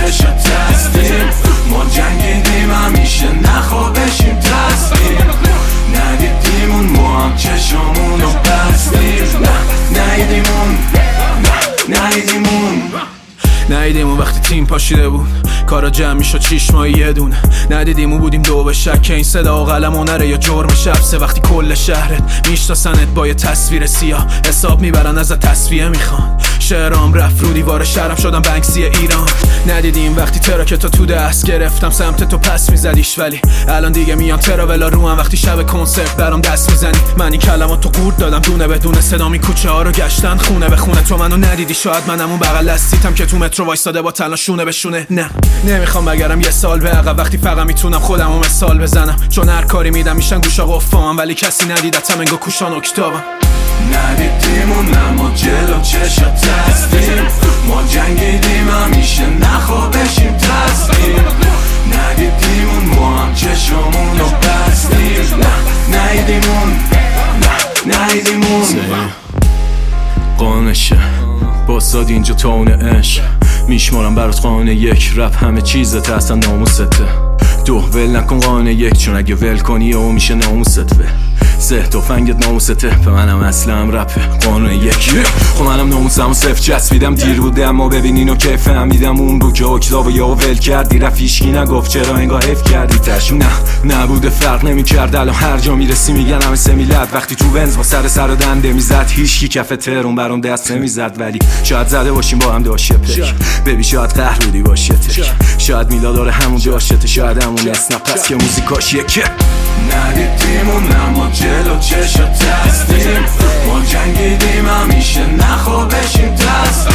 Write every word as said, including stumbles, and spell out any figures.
چشات تستیم ما جنگیدیم همیشه نخوابشیم تستیم ندیدیمون ما هم چشمونو بستیم نه ندیدیمون نه ندیدیمون ندیدیمون وقتی تیم پاشیده بود کارا جمع میشد چیش ماهی یه دونه ندیدیمون بودیم دو به شک که این صدا و قلم هنره یا جرم شبسه وقتی کل شهرت میشناسنت با یه تصویر سیاه حساب میبرن ازت تصفیه میخوان شعرام رفت رو دیوار شهرم شدم بنکسی ایران ندیدیم وقتی تراکتو تو دست گرفتم سمت تو پس میزدیش ولی الان دیگه میان تراولا رو هم وقتی شب کنسرت برام دست میزنی من این کلمات تو قورت دادم دونه بدون صدا می کوچه ها رو گشتن خونه به خونه تو منو ندیدی شاید منم اون بغل دستیتم که تو مترو وایساده با تنها شونه به شونه نه نمیخوام بگرم یه سال به عقب وقتی فقط میتونم خودمو مثال بزنم چون هر کاری میدم میشن گوشا قفامم ولی کسی ندیدتم انگار کوشان اکتابم ندیدیمون اما جلو چشات تستیم ما جنگیدیم همیشه نخوابشیم تستیم ندیدیمون ما هم چشمونو بستیم نه ندیدیمون نه ندیدیمون قانشه باساد اینجا تاونه عشق میشمارم برات قانه یک رپ همه چیزت اصلا ناموسته دو ول نکن قانه یک چون اگه ول کنی او میشه ناموست ول سه توفنگت ناموسته به منم اصلم رپه قانون یک خب منم ناموسم و صفر چسبیدم دیر بوده اما ببینین و که فهمیدم اون رو که اکتاب و یا ول کردی رفیشکی نگفت چرا انگاه حف کردی تش نه نبوده فرق نمی کرد الان هر جا میرسی میگن همه سمیلت وقتی تو ونز با سر سر و دنده میزد هیچکی کف ترون برام دست نمیزد ولی شاید زده باشیم با هم داشه پک ببی شاید قهر بودی باشه تک شاید میلا داره همون جاشته شاید همون اسنپ پس که موزیکاش یکه ندیدیمون اما جلو چشات تستیم ما جنگیدیم همیشه نخوابشیم تستیم